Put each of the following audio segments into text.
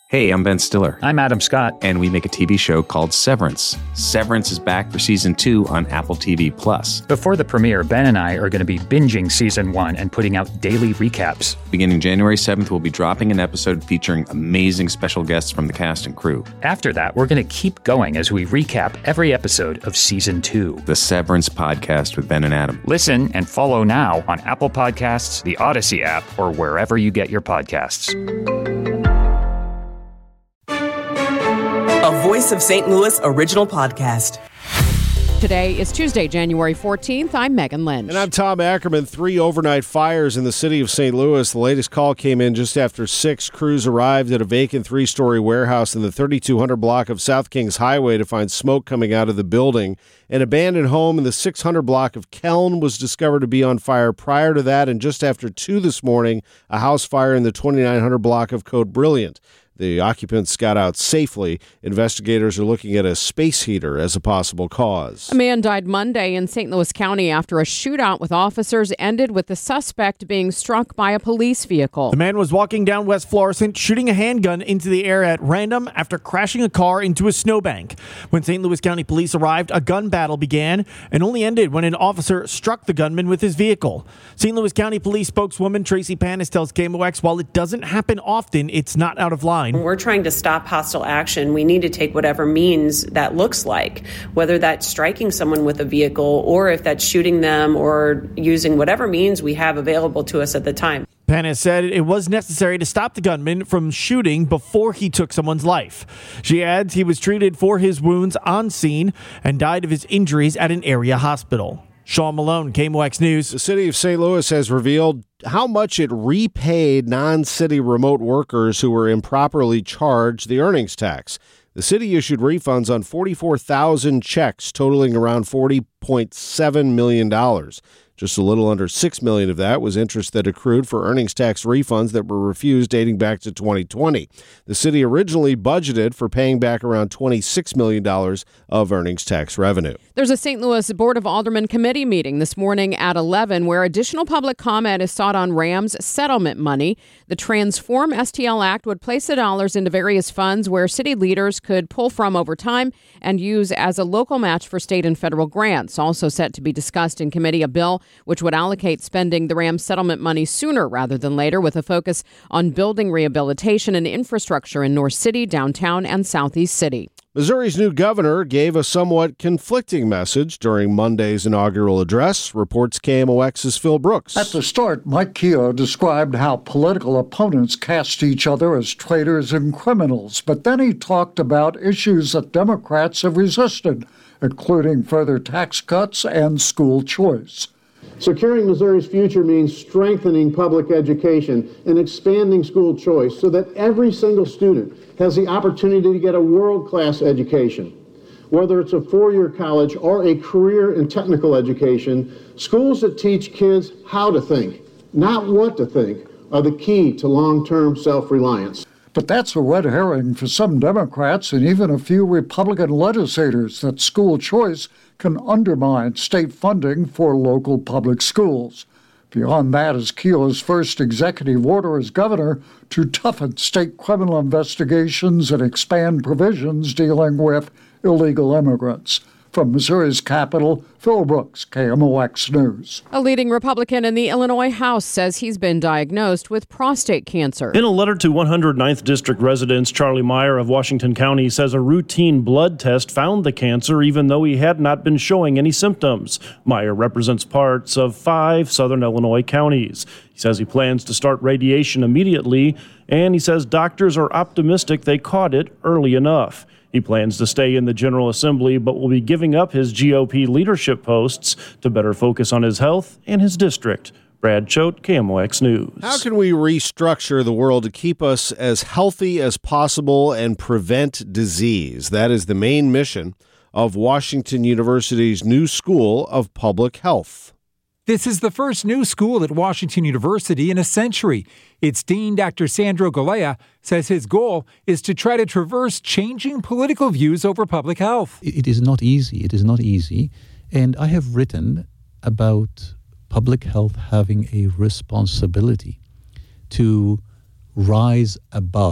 Hey, I'm Ben Stiller. I'm Adam Scott. And we make a TV show called Severance. Severance is back for Season 2 on Apple TV+. Before the premiere, Ben and I are going to be binging Season 1 and putting out daily recaps. Beginning January 7th, we'll be dropping an episode featuring amazing special guests from the cast and crew. After that, we're going to keep going as we recap every episode of Season 2. The Severance Podcast with Ben and Adam. Listen and follow now on Apple Podcasts, the Odyssey app, or wherever you get your podcasts. A Voice of St. Louis original podcast. Today is Tuesday, January 14th. I'm Megan Lynch. And I'm Tom Ackerman. 3 overnight fires in the city of St. Louis. The latest call came in just after 6. Crews arrived at a vacant 3-story warehouse in the 3200 block of South Kings Highway to find smoke coming out of the building. An abandoned home in the 600 block of Keln was discovered to be on fire prior to that. And just after 2 this morning, a house fire in the 2900 block of Code Brilliant. The occupants got out safely. Investigators are looking at a space heater as a possible cause. A man died Monday in St. Louis County after a shootout with officers ended with the suspect being struck by a police vehicle. The man was walking down West Florissant, shooting a handgun into the air at random after crashing a car into a snowbank. When St. Louis County police arrived, a gun battle began and only ended when an officer struck the gunman with his vehicle. St. Louis County Police spokeswoman Tracy Panis tells KMOX while it doesn't happen often, it's not out of line. When we're trying to stop hostile action, we need to take whatever means that looks like, whether that's striking someone with a vehicle or if that's shooting them or using whatever means we have available to us at the time. Panis said it was necessary to stop the gunman from shooting before he took someone's life. She adds he was treated for his wounds on scene and died of his injuries at an area hospital. Sean Malone, KMOX News. The city of St. Louis has revealed how much it repaid non-city remote workers who were improperly charged the earnings tax. The city issued refunds on 44,000 checks totaling around $40.7 million. Just a little under $6 million of that was interest that accrued for earnings tax refunds that were refused dating back to 2020. The city originally budgeted for paying back around $26 million of earnings tax revenue. There's a St. Louis Board of Aldermen committee meeting this morning at 11 where additional public comment is sought on Rams settlement money. The Transform STL Act would place the dollars into various funds where city leaders could pull from over time and use as a local match for state and federal grants. Also set to be discussed in committee, a bill which would allocate spending the Rams settlement money sooner rather than later with a focus on building rehabilitation and infrastructure in North City, downtown, and Southeast City. Missouri's new governor gave a somewhat conflicting message during Monday's inaugural address, reports KMOX's Phil Brooks. At the start, Mike Keogh described how political opponents cast each other as traitors and criminals, but then he talked about issues that Democrats have resisted, including further tax cuts and school choice. Securing Missouri's future means strengthening public education and expanding school choice so that every single student has the opportunity to get a world-class education. Whether it's a 4-year college or a career and technical education, schools that teach kids how to think, not what to think, are the key to long-term self-reliance. But that's a red herring for some Democrats and even a few Republican legislators that school choice can undermine state funding for local public schools. Beyond that is Keogh's first executive order as governor to toughen state criminal investigations and expand provisions dealing with illegal immigrants. From Missouri's capital, Phil Brooks, KMOX News. A leading Republican in the Illinois House says he's been diagnosed with prostate cancer. In a letter to 109th District residents, Charlie Meyer of Washington County says a routine blood test found the cancer even though he had not been showing any symptoms. Meyer represents parts of 5 southern Illinois counties. He says he plans to start radiation immediately, and he says doctors are optimistic they caught it early enough. He plans to stay in the General Assembly, but will be giving up his GOP leadership posts to better focus on his health and his district. Brad Choate, KMOX News. How can we restructure the world to keep us as healthy as possible and prevent disease? That is the main mission of Washington University's new School of Public Health. This is the first new school at Washington University in a century. Its dean, Dr. Sandro Galea, says his goal is to try to traverse changing political views over public health. It is not easy. It is not easy. And I have written about public health having a responsibility to rise above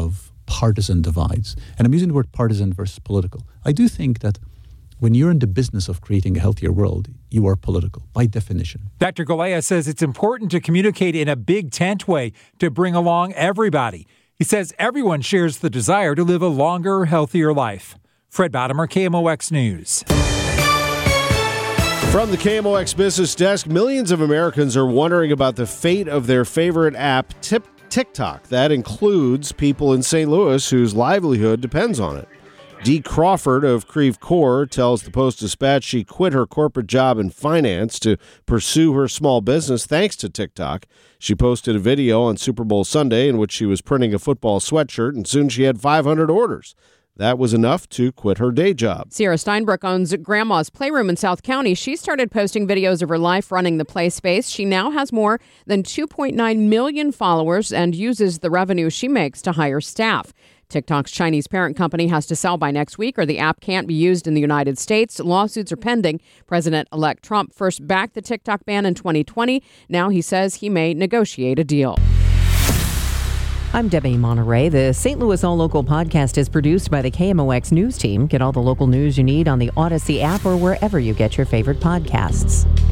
partisan divides. And I'm using the word partisan versus political. I do think that when you're in the business of creating a healthier world, you are political, by definition. Dr. Galea says it's important to communicate in a big tent way to bring along everybody. He says everyone shares the desire to live a longer, healthier life. Fred Bottomer, KMOX News. From the KMOX Business Desk, millions of Americans are wondering about the fate of their favorite app, TikTok. That includes people in St. Louis whose livelihood depends on it. Dee Crawford of Creve Coeur tells the Post-Dispatch she quit her corporate job in finance to pursue her small business thanks to TikTok. She posted a video on Super Bowl Sunday in which she was printing a football sweatshirt, and soon she had 500 orders. That was enough to quit her day job. Sierra Steinbrook owns Grandma's Playroom in South County. She started posting videos of her life running the play space. She now has more than 2.9 million followers and uses the revenue she makes to hire staff. TikTok's Chinese parent company has to sell by next week or the app can't be used in the United States. Lawsuits are pending. President-elect Trump first backed the TikTok ban in 2020. Now he says he may negotiate a deal. I'm Debbie Monterey. The St. Louis All Local podcast is produced by the KMOX News team. Get all the local news you need on the Odyssey app or wherever you get your favorite podcasts.